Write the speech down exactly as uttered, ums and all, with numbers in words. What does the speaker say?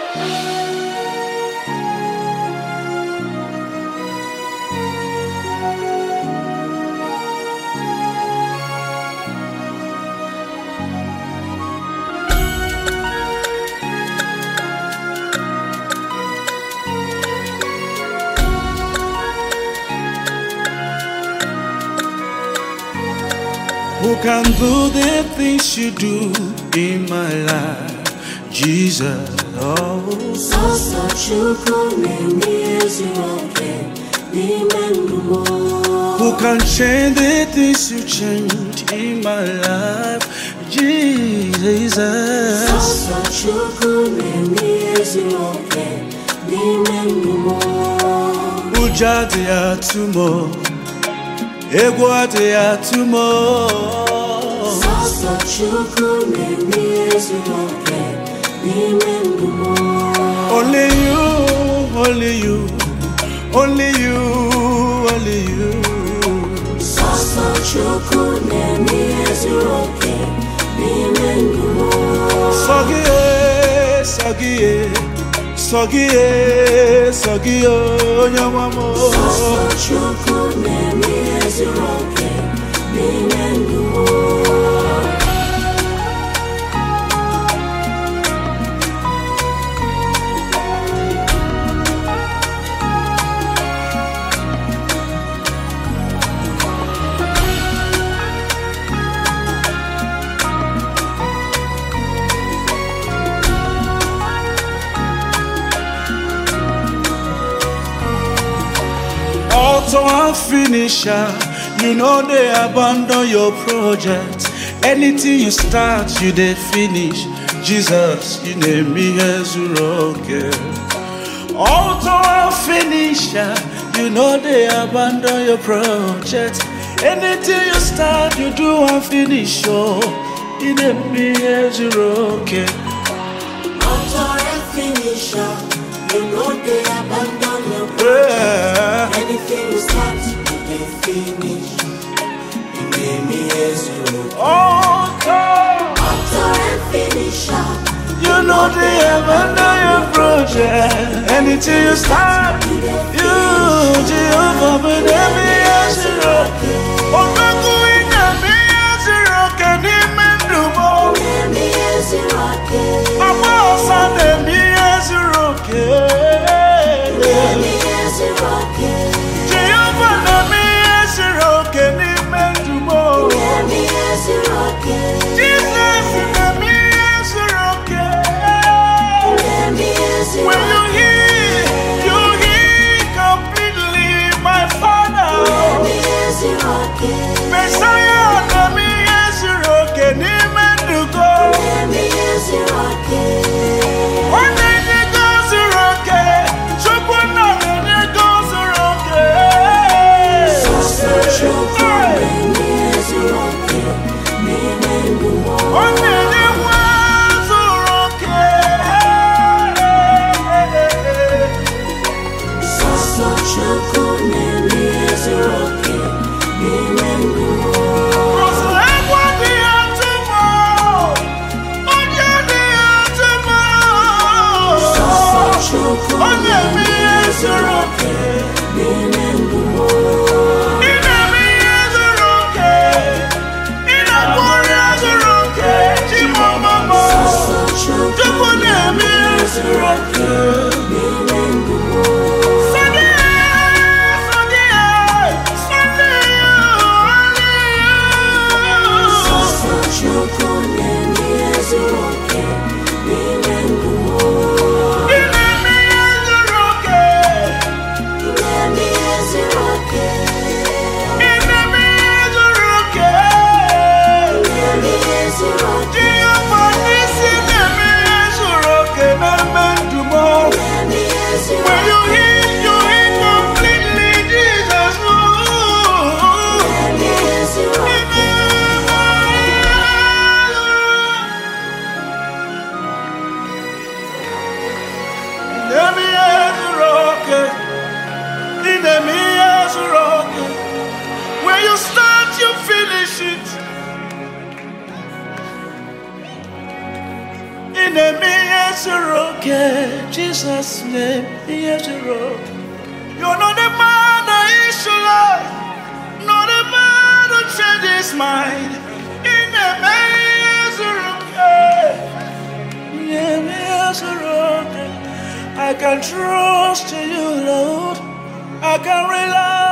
Who can do the things you do in my life, Jesus? Oh, who can change the things you change in my life, Jesus? Ujade atumo, egwade atumo. Only you, only you, only you, only you. Sogie, sogie, sogie, sogie, nyamamo. Author and finisher, you know they abandon your project. Anything you start, you they finish. Jesus, you name me as rocket. Author and finisher, you know they abandon your project. Anything you start, you do and finish. Oh, you name me as rocket. Author and finisher, you know they abandon your project. Yeah. Anything you start, you they finish. You name me as rocket. Author, Author and finisher, you know they abandon your project. Anything you start, you Jehovah, but every as a rocket. Oh, no, going to be as a rocket, even do more. name me as a rocket. I'm also the me as a rocket. Name me as a rocket. Jehovah, the me as a rocket, even do more. Name me as a rocket. Jesus, the me as a rocket. Name me as a When you rocket. hear, you hear completely, my Father. Name me as a rocket. Messiah, the me as a rocket, even do go. Name me as a rocket. One day it goes a rocket, so one day it goes a rocket. So true, name me as a rocket. Name me the more. One day it was a rocket. So true, name me as a rocket. Name me the more. Was like what the tomorrow. One day the tomorrow. So true, One day name me me as as a a rocket. rocket. Name me the more. In a me as a rocket. In a boy as a rocket. Chimamama. So true, Just one day me as a rocket. name me the more. Sunday, Sunday, Sunday, So true, name me as a rocket. Name me the more. in a me as a rocket. Name me as a rocket. In a me as a rocket. Name me as a rocket. Jehovah, this is a me as a rocket. I'm meant to more. Name me name is okay. Jesus' name is okay. You're not a man that is your life, not a man who changes his mind. In the name is okay. Name is okay. I can trust you, Lord. I can rely